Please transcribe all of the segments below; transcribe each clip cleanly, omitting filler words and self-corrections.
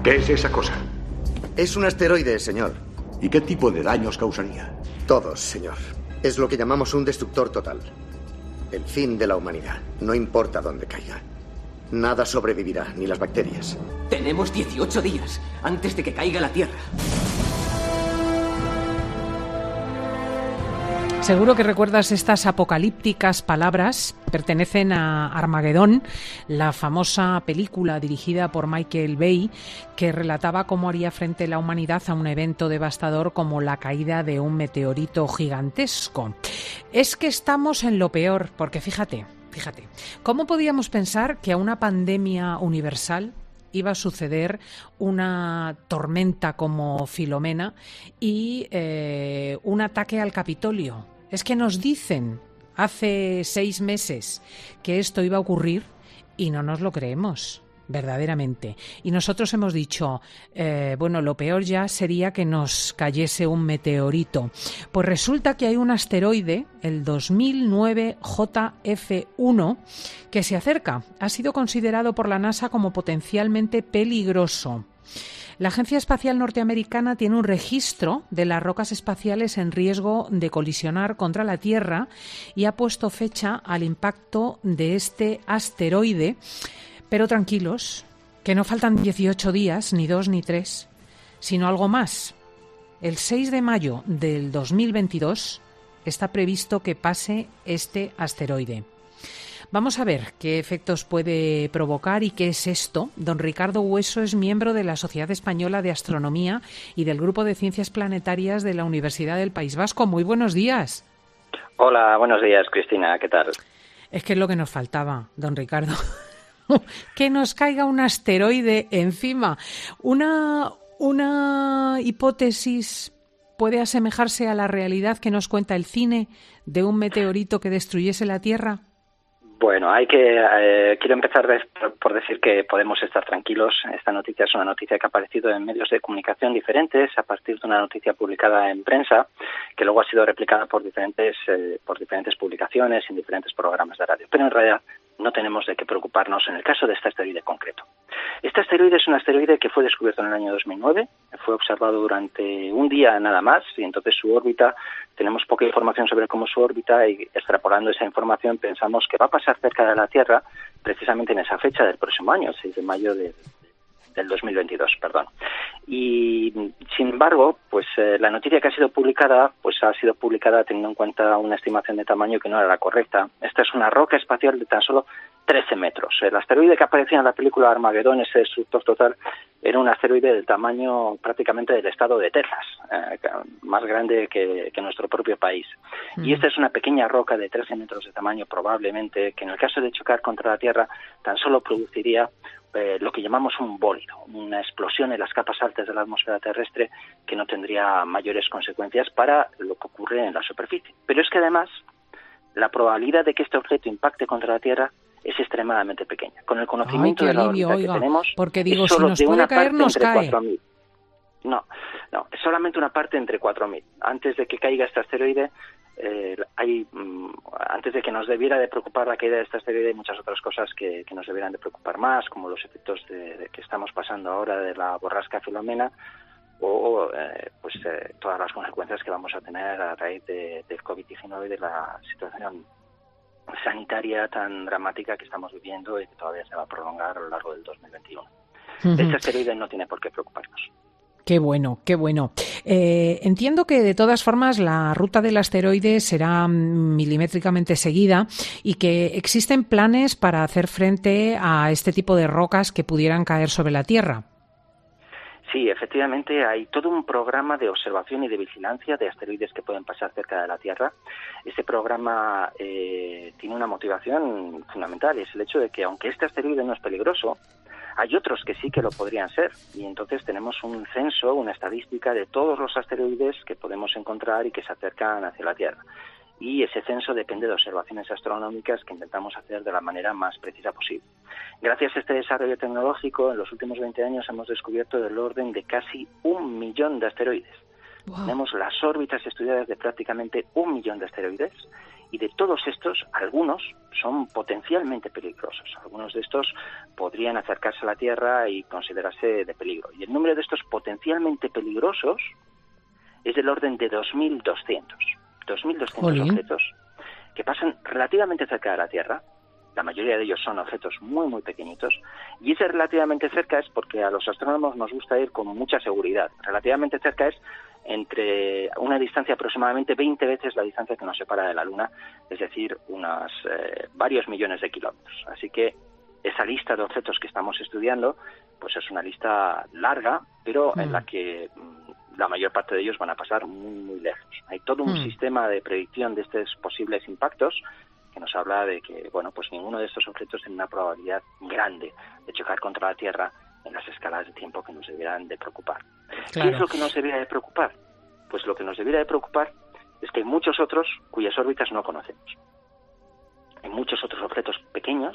¿Qué es esa cosa? Es un asteroide, señor. ¿Y qué tipo de daños causaría? Todos, señor. Es lo que llamamos un destructor total. El fin de la humanidad. No importa dónde caiga. Nada sobrevivirá, ni las bacterias. Tenemos 18 días antes de que caiga la Tierra. Seguro que recuerdas estas apocalípticas palabras. Pertenecen a Armagedón, la famosa película dirigida por Michael Bay, que relataba cómo haría frente la humanidad a un evento devastador como la caída de un meteorito gigantesco. Es que estamos en lo peor, porque fíjate, ¿cómo podíamos pensar que a una pandemia universal iba a suceder una tormenta como Filomena y un ataque al Capitolio? Es que nos dicen hace 6 meses que esto iba a ocurrir y no nos lo creemos, verdaderamente. Y nosotros hemos dicho, lo peor ya sería que nos cayese un meteorito. Pues resulta que hay un asteroide, el 2009 JF1, que se acerca. Ha sido considerado por la NASA como potencialmente peligroso. La Agencia Espacial Norteamericana tiene un registro de las rocas espaciales en riesgo de colisionar contra la Tierra y ha puesto fecha al impacto de este asteroide. Pero tranquilos, que no faltan 18 días, ni 2 ni 3, sino algo más. El 6 de mayo del 2022 está previsto que pase este asteroide. Vamos a ver qué efectos puede provocar y qué es esto. Don Ricardo Hueso es miembro de la Sociedad Española de Astronomía y del Grupo de Ciencias Planetarias de la Universidad del País Vasco. Muy buenos días. Hola, buenos días, Cristina. ¿Qué tal? Es que es lo que nos faltaba, don Ricardo. Que nos caiga un asteroide encima. Una hipótesis puede asemejarse a la realidad que nos cuenta el cine de un meteorito que destruyese la Tierra. Bueno, quiero empezar por decir que podemos estar tranquilos. Esta noticia es una noticia que ha aparecido en medios de comunicación diferentes a partir de una noticia publicada en prensa que luego ha sido replicada por diferentes publicaciones en diferentes programas de radio. Pero en realidad no tenemos de qué preocuparnos en el caso de este asteroide concreto. Este asteroide es un asteroide que fue descubierto en el año 2009, fue observado durante un día nada más y entonces su órbita, tenemos poca información sobre cómo su órbita y extrapolando esa información pensamos que va a pasar cerca de la Tierra precisamente en esa fecha del próximo año, el 6 de mayo del 2022, perdón. Y sin embargo, pues la noticia que ha sido publicada teniendo en cuenta una estimación de tamaño que no era la correcta. Esta es una roca espacial de tan solo 13 metros. El asteroide que aparecía en la película Armagedón, ese destructor total, era un asteroide del tamaño prácticamente del estado de Texas, más grande que nuestro propio país. Y esta es una pequeña roca de 13 metros de tamaño, probablemente, que en el caso de chocar contra la Tierra tan solo produciría lo que llamamos un bólido, una explosión en las capas altas de la atmósfera terrestre que no tendría mayores consecuencias para lo que ocurre en la superficie. Pero es que además la probabilidad de que este objeto impacte contra la Tierra es extremadamente pequeña. Con el conocimiento de la órbita que tenemos, porque digo, es solo si nos puede caer, nos cae. 4.000. No, es solamente una parte entre 4.000. Antes de que caiga este asteroide, antes de que nos debiera de preocupar la caída de este asteroide, hay muchas otras cosas que nos debieran de preocupar más, como los efectos de que estamos pasando ahora de la borrasca Filomena o todas las consecuencias que vamos a tener a raíz del COVID-19 y de la situación sanitaria tan dramática que estamos viviendo y que todavía se va a prolongar a lo largo del 2021. Este asteroide no tiene por qué preocuparnos. Qué bueno, qué bueno. Entiendo que de todas formas la ruta del asteroide será milimétricamente seguida y que existen planes para hacer frente a este tipo de rocas que pudieran caer sobre la Tierra. Sí, efectivamente hay todo un programa de observación y de vigilancia de asteroides que pueden pasar cerca de la Tierra. Este programa tiene una motivación fundamental, y es el hecho de que aunque este asteroide no es peligroso, hay otros que sí que lo podrían ser, y entonces tenemos un censo, una estadística de todos los asteroides que podemos encontrar y que se acercan hacia la Tierra. Y ese censo depende de observaciones astronómicas que intentamos hacer de la manera más precisa posible. Gracias a este desarrollo tecnológico, en los últimos 20 años hemos descubierto del orden de casi 1 millón de asteroides. Wow. Tenemos las órbitas estudiadas de prácticamente 1 millón de asteroides Y de todos estos, algunos son potencialmente peligrosos. Algunos de estos podrían acercarse a la Tierra y considerarse de peligro. Y el número de estos potencialmente peligrosos es del orden de 2.200. 2.200 objetos que pasan relativamente cerca de la Tierra. La mayoría de ellos son objetos muy, muy pequeñitos. Y ese relativamente cerca es porque a los astrónomos nos gusta ir con mucha seguridad. Relativamente cerca es entre una distancia aproximadamente 20 veces la distancia que nos separa de la Luna, es decir, unos varios millones de kilómetros. Así que esa lista de objetos que estamos estudiando, pues es una lista larga, pero en la que la mayor parte de ellos van a pasar muy, muy lejos. Hay todo un sistema de predicción de estos posibles impactos que nos habla de que, bueno, pues ninguno de estos objetos tiene una probabilidad grande de chocar contra la Tierra en las escalas de tiempo que nos debieran de preocupar. Claro. ¿Qué es lo que nos debiera de preocupar? Pues lo que nos debiera de preocupar es que hay muchos otros cuyas órbitas no conocemos. Hay muchos otros objetos pequeños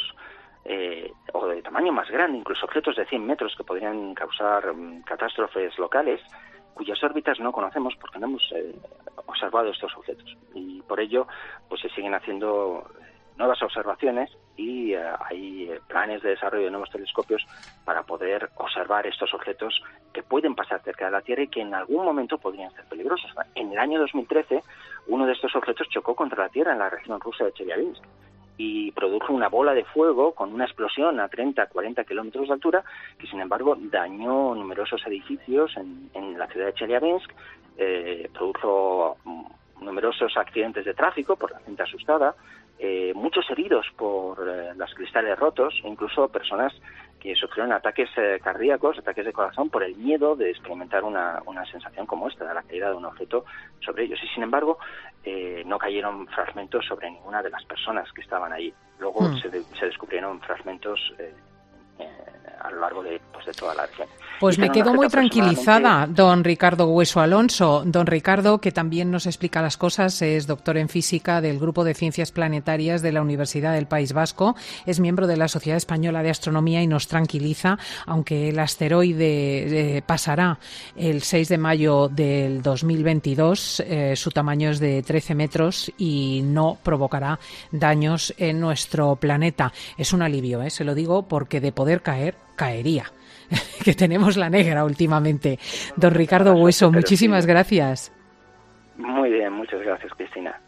o de tamaño más grande, incluso objetos de 100 metros que podrían causar catástrofes locales, cuyas órbitas no conocemos porque no hemos observado estos objetos. Y por ello, pues se siguen haciendo nuevas observaciones y hay planes de desarrollo de nuevos telescopios para poder observar estos objetos que pueden pasar cerca de la Tierra y que en algún momento podrían ser peligrosos. En el año 2013, uno de estos objetos chocó contra la Tierra en la región rusa de Chelyabinsk y produjo una bola de fuego con una explosión a 30-40 kilómetros de altura que, sin embargo, dañó numerosos edificios en la ciudad de Chelyabinsk, produjo numerosos accidentes de tráfico por la gente asustada, muchos heridos por los cristales rotos, incluso personas que sufrieron ataques cardíacos, ataques de corazón, por el miedo de experimentar una sensación como esta, de la caída de un objeto sobre ellos. Y sin embargo, no cayeron fragmentos sobre ninguna de las personas que estaban ahí. Luego se descubrieron fragmentos a lo largo de toda la región. Pues me quedo muy tranquilizada, don Ricardo Hueso Alonso. Don Ricardo, que también nos explica las cosas, es doctor en física del Grupo de Ciencias Planetarias de la Universidad del País Vasco, es miembro de la Sociedad Española de Astronomía y nos tranquiliza, aunque el asteroide pasará el 6 de mayo del 2022, su tamaño es de 13 metros y no provocará daños en nuestro planeta. Es un alivio, se lo digo, porque de poder caer, caería. Que tenemos la negra últimamente. Don Ricardo Hueso, muchísimas gracias. Muy bien, muchas gracias, Cristina.